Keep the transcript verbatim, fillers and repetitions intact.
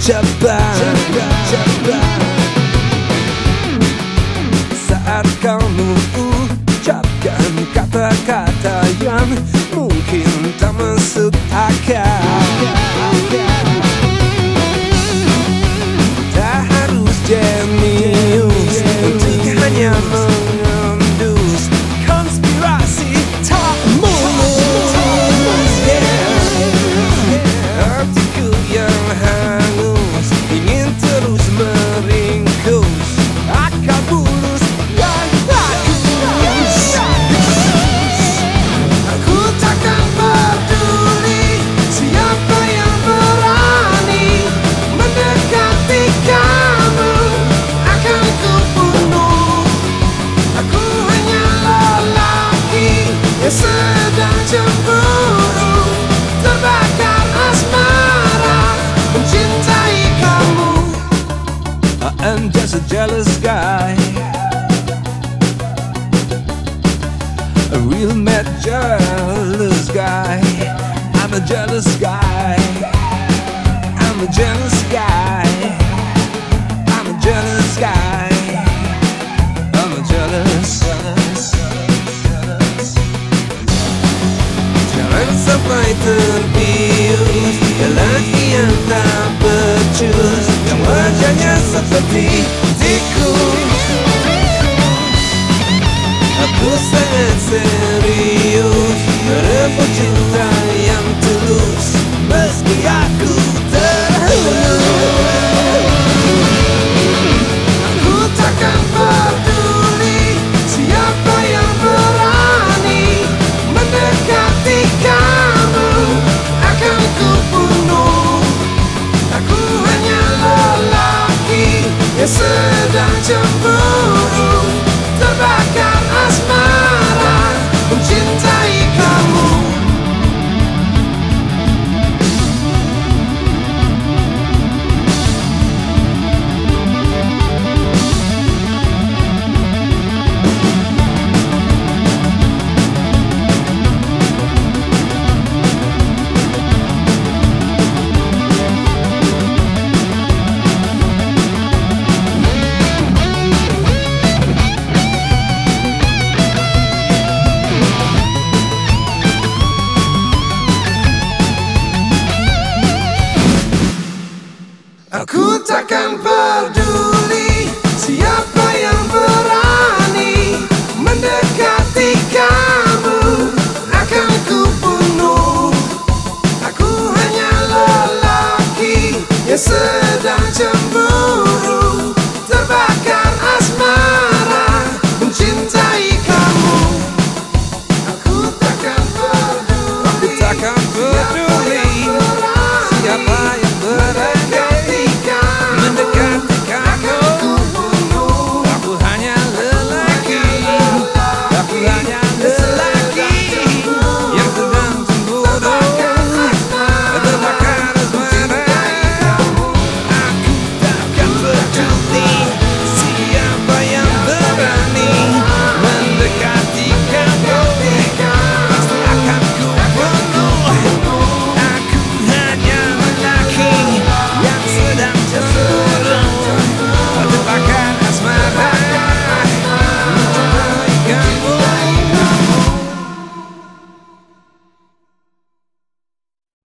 cepat, cepat. Saat kamu ucapkan kata-kata yang mungkin tak masuk akal, tak harus jenius untuk hanya mengendus konspirasi tak mulus. Hatiku yang hangus ingin terus meringkus akal bulus dan bagus. Aku takkan peduli siapa yang berani mendekati kamu, akan ku bunuh. Aku hanya lelaki yang sedang cemburu, terbakar asmara mencintai kamu. I'm just a jealous guy, a real mad jealous guy. I'm a jealous guy, I'm a jealous guy, I'm a jealous guy, I'm a jealous. Jangan sampai terbius lelaki yang tak becus, yang wajahnya seperti tikus. Aku sangat serius merebut cinta yang tulus, meski aku terhunus. Aku takkan peduli siapa yang berani mendekati kamu, akan ku bunuh. Aku hanya lelaki yang sedang cemburu, terbakar asmara mencintai kamu. Aku takkan peduli